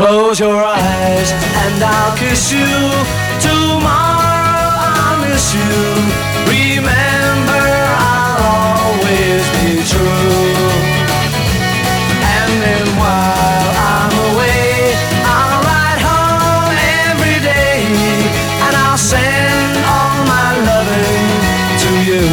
Close your eyes and I'll kiss you. Tomorrow I'll miss you. Remember, I'll always be true. And then while I'm away, I'll ride home every day, and I'll send all my loving to you.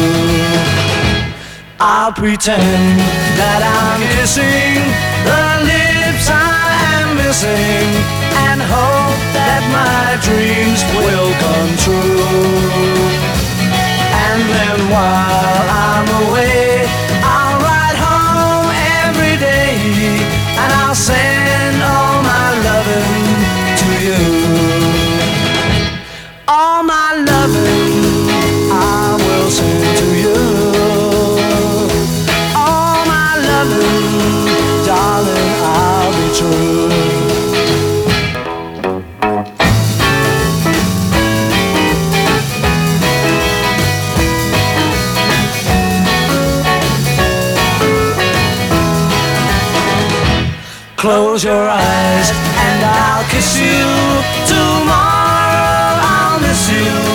I'll pretend that I'm kissing the lips I am missing, and hope that my dreams will come true. And then while I'm away, I'll ride home every day, and I'll send all my loving to you. All my loving I will send to you. All my loving, darling, I'll be true. Close your eyes and I'll kiss you. Tomorrow I'll miss you.